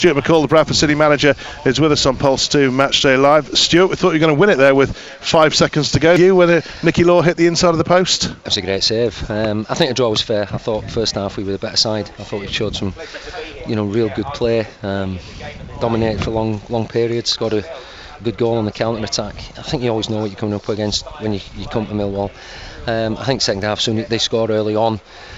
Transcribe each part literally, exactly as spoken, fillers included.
Stuart McCall, the Bradford City manager, is with us on Pulse two Matchday Live. Stuart, we thought you were going to win it there with five seconds to go. You, when uh, Nicky Law hit the inside of the post? That's a great save. Um, I think the draw was fair. I thought first half we were the better side. I thought we showed some, you know, real good play. Um, dominated for long, long periods. Scored a good goal on the counter attack. I think you always know what you're coming up against when you, you come to Millwall. Um, I think second half soon they scored early on,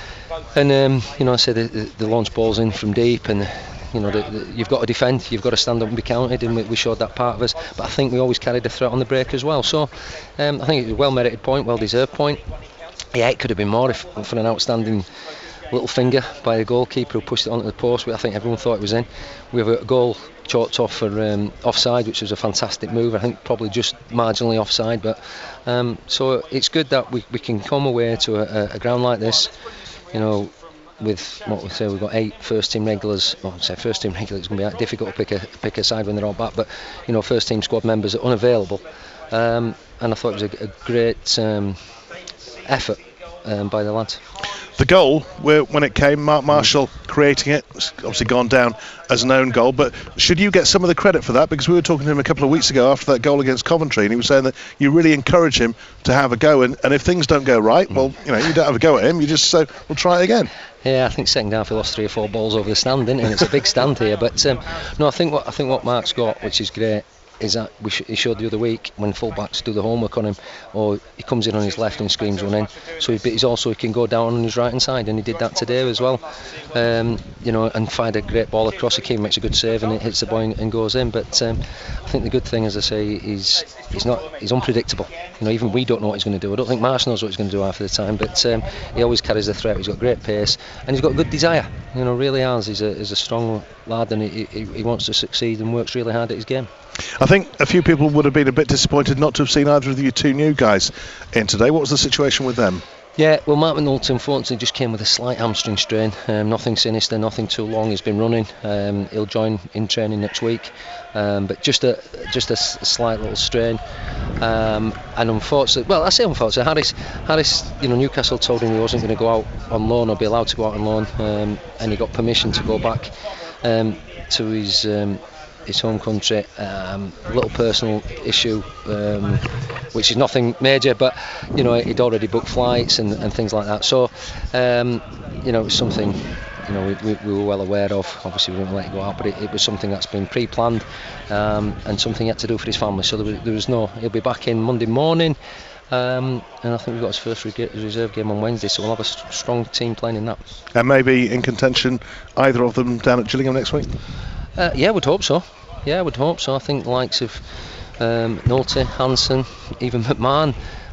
and um, you know I said the, the, the launch balls in from deep, and you know the, the, you've got to defend, you've got to stand up and be counted, and we, we showed that part of us. But I think we always carried the threat on the break as well. So um, I think it was a well merited point, well deserved point. Yeah, it could have been more if for an outstanding little finger by the goalkeeper who pushed it onto the post. I think everyone thought it was in. We have a goal chalked off for um, offside, which was a fantastic move. I think probably just marginally offside, but um, so it's good that we, we can come away to a, a ground like this, you know, with what we say we've got eight first team regulars. Well, I say first team regulars, it's going to be difficult to pick a pick a side when they're all back, but you know, first team squad members are unavailable, um, and I thought it was a, a great um, effort um, by the lads. The goal, where, when it came, Mark Marshall creating it, it's obviously gone down as an own goal, but should you get some of the credit for that? Because we were talking to him a couple of weeks ago after that goal against Coventry, and he was saying that you really encourage him to have a go, and, and if things don't go right, well, you know, you don't have a go at him, you just say, we'll try it again. Yeah, I think second half he lost three or four balls over the stand, didn't he? And it's a big stand here, but um, no, I think what I think what Mark's got, which is great, is that we sh- he showed the other week when fullbacks do the homework on him, or he comes in on his left and screams run in, so he, but he's also he can go down on his right hand side, and he did that today as well, um, you know, and fired a great ball across. The keeper makes a good save and it hits the boy and, and goes in. But um, I think the good thing, as I say, is he's not he's unpredictable. You know, even we don't know what he's going to do. I don't think Marsh knows what he's going to do half of the time, but um, he always carries the threat. He's got great pace and he's got good desire. You know, really has. He's a he's a strong lad, and he, he, he wants to succeed and works really hard at his game. I think a few people would have been a bit disappointed not to have seen either of you two new guys in today. What was the situation with them? Yeah, well, Mark McNulty unfortunately just came with a slight hamstring strain. Um, nothing sinister, nothing too long. He's been running. Um, he'll join in training next week, um, but just a just a, s- a slight little strain. Um, and unfortunately, well, I say unfortunately, Harris, Harris, you know, Newcastle told him he wasn't going to go out on loan or be allowed to go out on loan, um, and he got permission to go back um, to his. Um, his home country. Um, little personal issue, um, which is nothing major, but you know, he'd already booked flights and, and things like that, so um, you know, it was something, you know, we, we, we were well aware of. Obviously we didn't let it go out, but it, it was something that's been pre-planned, um, and something he had to do for his family, so there was, there was no, he'll be back in Monday morning, um, and I think we've got his first re- reserve game on Wednesday, so we'll have a st- strong team playing in that. And maybe in contention, either of them down at Gillingham next week? Uh, yeah, I would hope so. Yeah, I would hope so. I think the likes of um, Nolte, Hansen, even McMahon,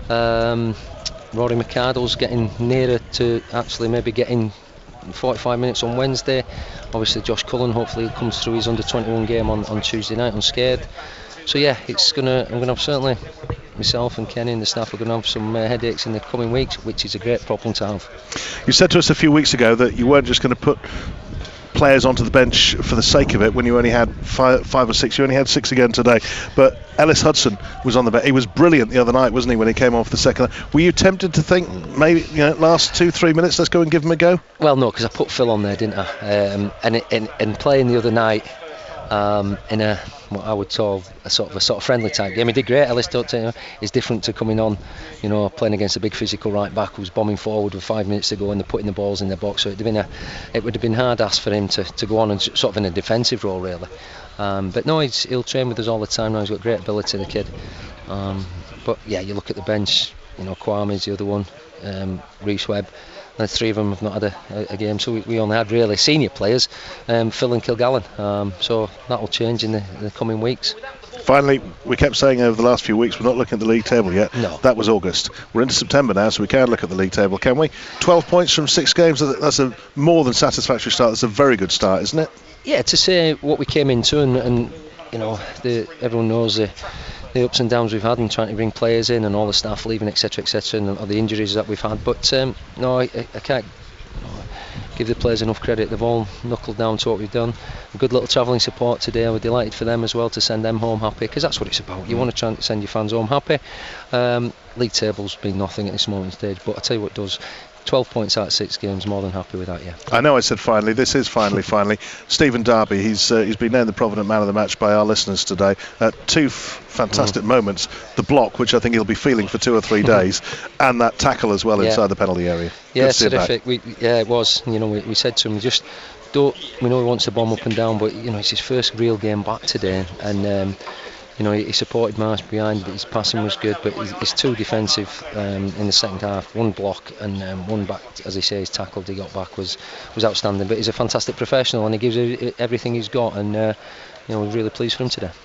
um, Rory McArdle's getting nearer to actually maybe getting forty-five minutes on Wednesday. Obviously Josh Cullen, hopefully he comes through his under twenty-one game on, on Tuesday night unscathed. So yeah, it's gonna. I'm gonna have certainly myself and Kenny and the staff are going to have some uh, headaches in the coming weeks, which is a great problem to have. You said to us a few weeks ago that you weren't just going to put players onto the bench for the sake of it when you only had five, five or six. You only had six again today, but Ellis Hudson was on the bench. He was brilliant the other night, wasn't he, when he came off the second? Were you tempted to think maybe, you know, last two three minutes let's go and give him a go? Well, no, because I put Phil on there, didn't I? Um, and, it, and and playing the other night um, in a what I would call a sort of a sort of friendly type game. He did great. Ellis, don't you know, it's different to coming on, you know, playing against a big physical right back who's bombing forward with five minutes to go and they're putting the balls in the box. So it'd have been a, it would have been hard asked for him to, to go on and sort of in a defensive role really. Um, but no, he's, he'll train with us all the time now. He's got great ability, the kid. Um, but yeah, you look at the bench. You know, Kwame's the other one, um, Reece Webb. The three of them have not had a, a game, so we, we only had really senior players, um, Phil and Kilgallen. Um, so that will change in the, the coming weeks. Finally, we kept saying over the last few weeks we're not looking at the league table yet. No. That was August. We're into September now, so we can look at the league table, can we? twelve points from six games, that's a more than satisfactory start. That's a very good start, isn't it? Yeah, to say what we came into, and, and you know, the, everyone knows the, the ups and downs we've had in trying to bring players in and all the staff leaving, etc, etc, and all the injuries that we've had. But um, no, I, I can't give the players enough credit. They've all knuckled down to what we've done. A good little travelling support today. We're delighted for them as well to send them home happy, because that's what it's about. You want to try and send your fans home happy. Um, league table's been nothing at this moment in stage, but I tell you what does, twelve points out of six games, more than happy with that, yeah. I know I said finally, this is finally, finally. Stephen Darby, he's uh, he's been named the Provident Man of the Match by our listeners today. Uh, two f- fantastic mm. moments, the block, which I think he'll be feeling for two or three days, and that tackle as well yeah. inside the penalty area. Yeah, terrific. We, yeah, it was. You know, we, we said to him, we just don't, we know he wants the bomb up and down, but, you know, it's his first real game back today, and um, you know, he supported Marsh behind, but his passing was good, but he's, he's too defensive um, in the second half. One block and um, one back, as he says, tackled he got back was was outstanding. But he's a fantastic professional, and he gives everything he's got, and uh, you know, we're really pleased for him today.